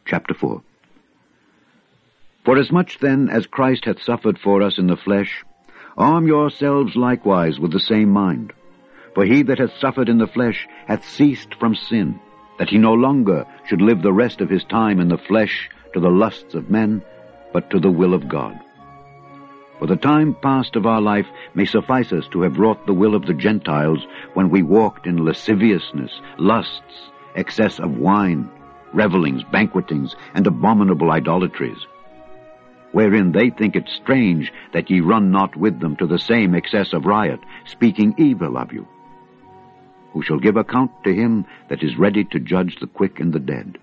Chapter 4. Forasmuch then as Christ hath suffered for us in the flesh, arm yourselves likewise with the same mind. For he that hath suffered in the flesh hath ceased from sin, that he no longer should live the rest of his time in the flesh to the lusts of men, but to the will of God. For the time past of our life may suffice us to have wrought the will of the Gentiles when we walked in lasciviousness, lusts, excess of wine, revellings, banquetings, and abominable idolatries, wherein they think it strange that ye run not with them to the same excess of riot, speaking evil of you, who shall give account to him that is ready to judge the quick and the dead.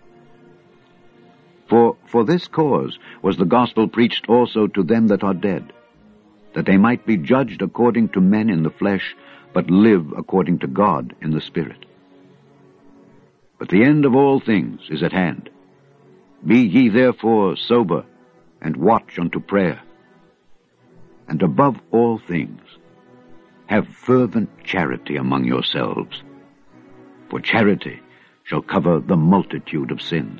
For this cause was the gospel preached also to them that are dead, that they might be judged according to men in the flesh, but live according to God in the Spirit. But the end of all things is at hand. Be ye therefore sober, and watch unto prayer. And above all things, have fervent charity among yourselves, for charity shall cover the multitude of sins.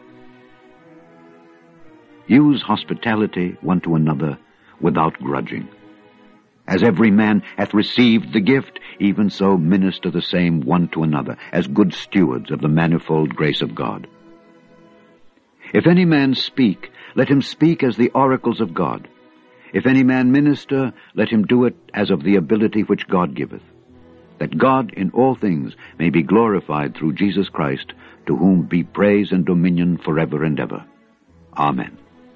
Use hospitality one to another without grudging. As every man hath received the gift, even so minister the same one to another, as good stewards of the manifold grace of God. If any man speak, let him speak as the oracles of God. If any man minister, let him do it as of the ability which God giveth, that God in all things may be glorified through Jesus Christ, to whom be praise and dominion forever and ever. Amen.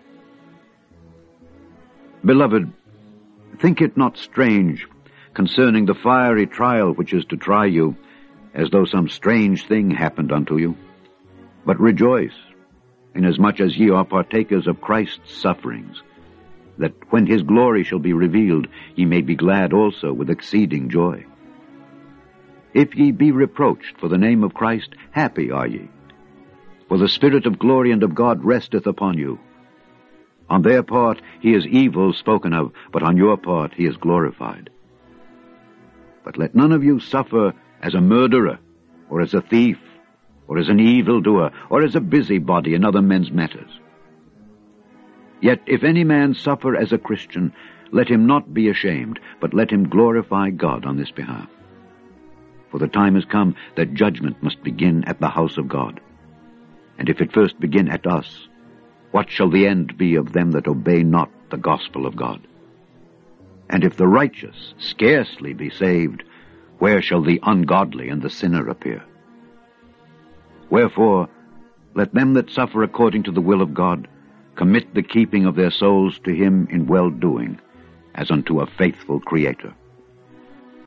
Beloved, think it not strange concerning the fiery trial which is to try you, as though some strange thing happened unto you. But rejoice, inasmuch as ye are partakers of Christ's sufferings, that when his glory shall be revealed, ye may be glad also with exceeding joy. If ye be reproached for the name of Christ, happy are ye, for the Spirit of glory and of God resteth upon you. On their part he is evil spoken of, but on your part he is glorified. But let none of you suffer as a murderer, or as a thief, or as an evildoer, or as a busybody in other men's matters. Yet if any man suffer as a Christian, let him not be ashamed, but let him glorify God on this behalf. For the time has come that judgment must begin at the house of God. And if it first begin at us, what shall the end be of them that obey not the gospel of God? And if the righteous scarcely be saved, where shall the ungodly and the sinner appear? Wherefore, let them that suffer according to the will of God commit the keeping of their souls to him in well-doing, as unto a faithful Creator.